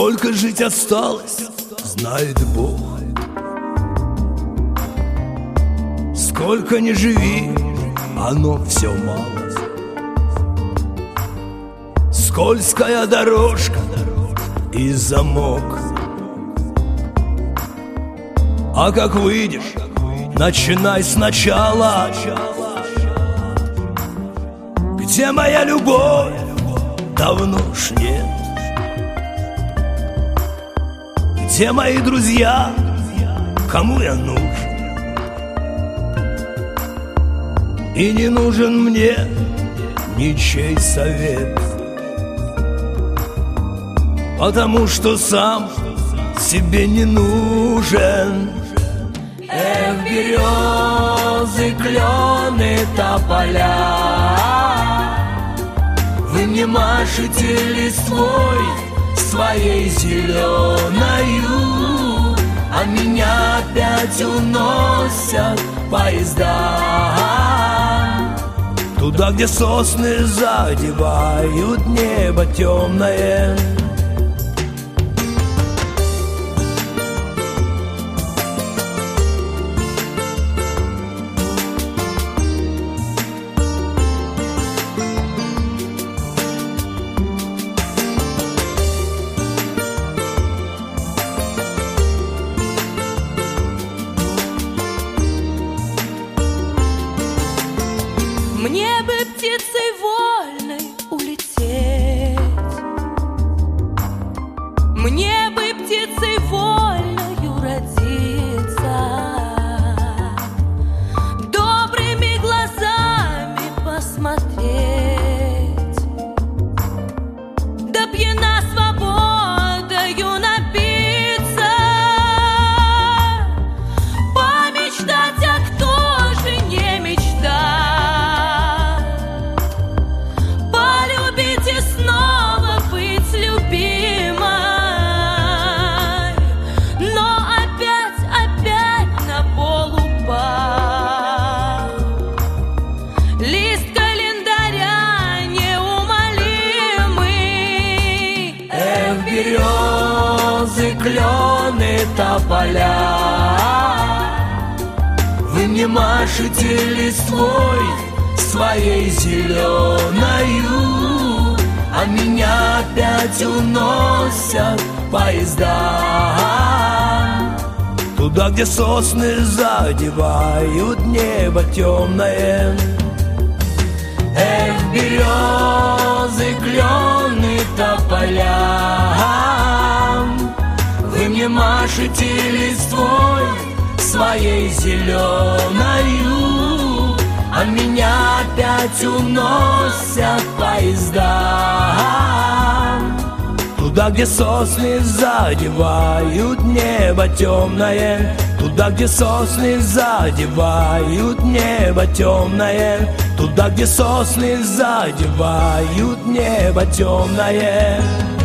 Сколько жить осталось, знает Бог. Сколько ни живи, оно все мало. Скользкая дорожка и замок. А как выйдешь, начинай сначала. Где моя любовь? Давно уж нет. Где мои друзья? Кому я нужен? И не нужен мне ничей совет, потому что сам себе не нужен. Эх, березы, клены, тополя, вы мне машете листвой своей зеленою, а меня опять уносят поезда туда, где сосны задевают небо темное. Мне бы птицей вольной улететь, мне бы птицей вольною родиться, добрыми глазами посмотреть, да пьяна свободою напиться, помечтать, а кто же не мечтает. Березы, клены, тополя, вы мне машете листвой своей зеленою, а меня опять уносят поезда туда, где сосны задевают небо темное. Эх, березы, клены, тополя, вы мне машете листвой своей зеленою, а меня опять уносят поезда туда, где сосны задевают небо темное. Туда, где сосны задевают небо темное. Туда, где сосны задевают небо темное.